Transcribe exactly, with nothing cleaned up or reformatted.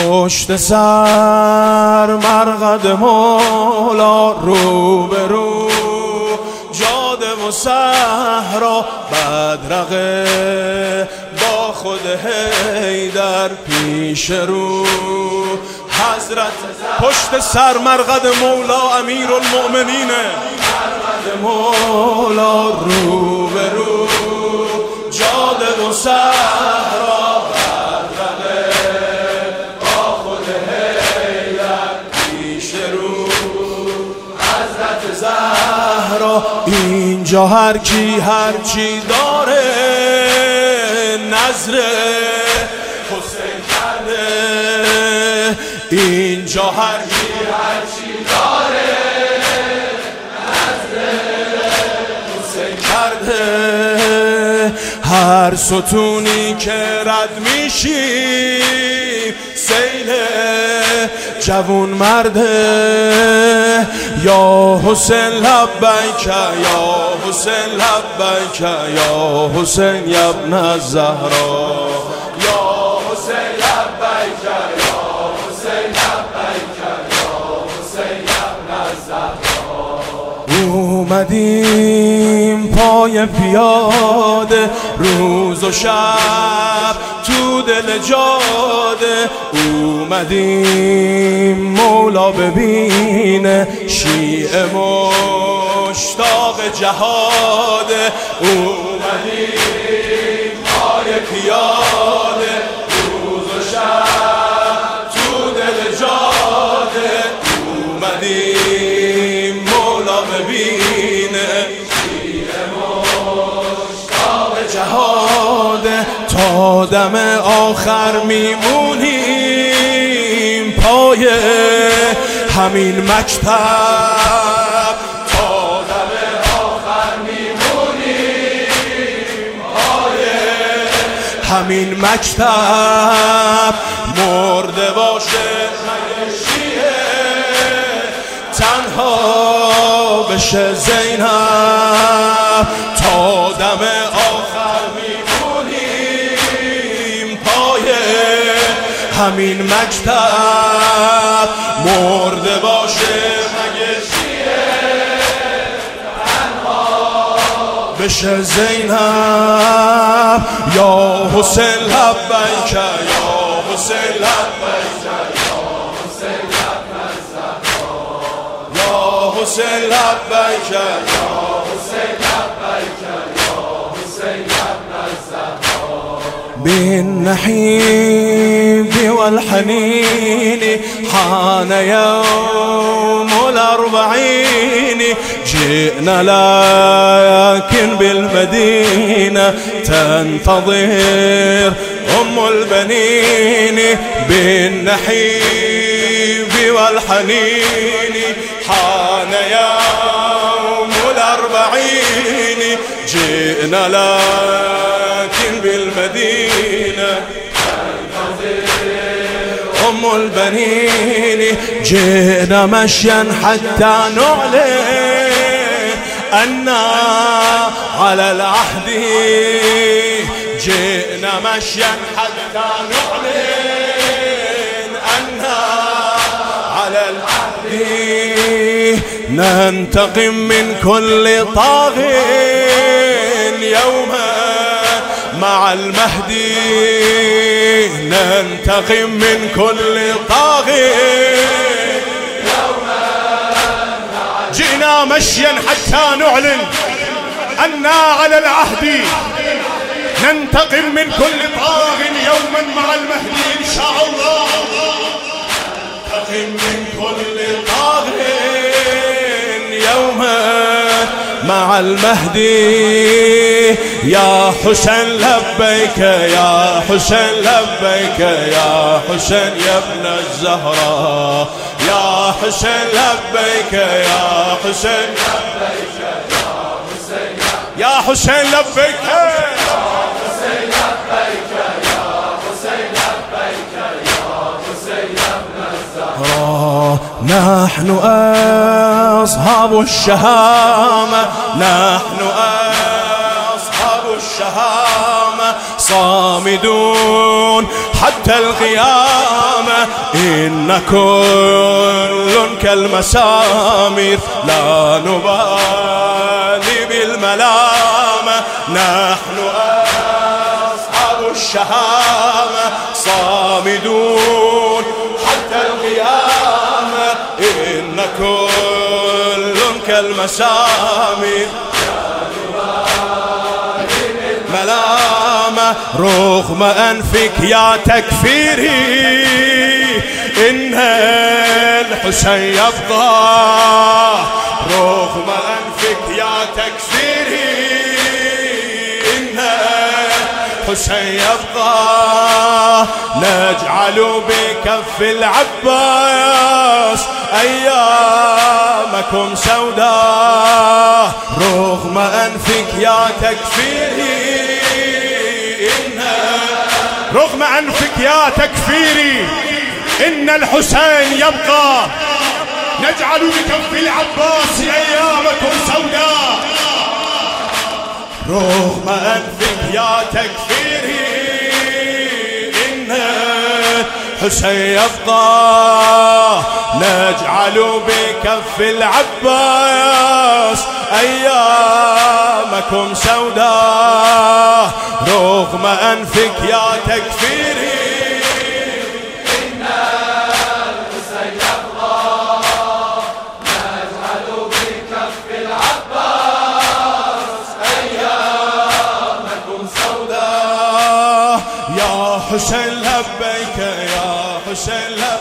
پشت سر مرقد مولا، رو به رو جاده و صحرا، بدرقه با خود حیدر پیش رو حضرت. پشت سر مرقد مولا امیر المؤمنینه، مرقد مولا، رو به رو جاده و صحرا، بدرقه با خود حیدر پیش رو حضرت زهرا. اینجا هر کی هر چی داره نظر حسین کرده، اینجا هر کی هر چی داره نظر حسین کرده. هر ستونی که رد میشی سیل جوون مرده، یا حسین لبیک یا حسین لبیک یا حسین یا ابن الزهرا، یا حسین لبیک یا حسین لبیک یا حسین یا ابن الزهرا. اومدیم پای پیاده روز و شب تو دل جاده، اومدیم مولا ببینه شیعه مشتاق جهاده. اومدیم پای پیاده روز و شب تو دل جاده، اومدیم مولا ببینه شیعه مشتاق جهاده. تا دم آخر میمونیم پای همین مکتب، تا دم آخر میمونیم پای همین مکتب. مرده باشه مگه شیعه تنها بشه زینب، تا دم آخر میمونیم پای همین مکتب. مرده باشه مگه شیعه تنها بشه زینب، یا حسین لبیک یا حسین لبیک یا حسین ابن الزهرا، یا حسین لبیک یا حسین لبیک یا حسین ابن الزهرا. بالنحيب والحنين حان يوم الأربعين، جئنا لكن بالمدينة تنتظر أم البنين. بالنحيب والحنين حان يوم الأربعين، جئنا لكن بالمدينة أم البنين. جئنا مشيا حتى نعلن أننا على العهد، جئنا مشيا حتى نعلن أننا على العهد، ننتقم من كل طاغ يوما مع المهدي، ننتقم من كل طاغي يوما. جئنا مشيا حتى نعلن أننا على العهد، ننتقم من كل طاغ يوما مع المهدي إن شاء الله. ننتقم من كل طاغ يوما مع المهدي. يا حسين لبيك يا حسين لبيك يا حسين يا ابن الزهراء، يا حسين لبيك يا حسين لبيك يا حسين لبيك يا حسين لبيك يا حسين لبيك يا حسين يا ابن الزهراء. نحن أصحاب الشهامة، نحن أصحاب الشهامة، صامدون حتى القيامة، إن كل كالمسامير لا نبالي بالملامة، نحن أصحاب الشهامة صامدون حتى القيامة. إن كل كالمسامير ملامة، رغم أنفك يا تكفيري إن الحسين يبقى، رغم أنفك يا تكفيري إن الحسين يبقى، نجعل بكف العباس أيامكم سوداء، رغم أنفك يا تكفيري إن رغم أنفك يا تكفيري إن الحسين يبقى، نجعل بكف العباس أيامكم سوداء، رغم أنفك يا تكفيري إن الحسين يبقى، نجعل بكف العباس أيامكم سوداء، رغم أنفك يا تكفيري إن الحسين يبقى، نجعل بكف العباس أيامكم سوداء. يا حسين لبيك يا حسين لبيك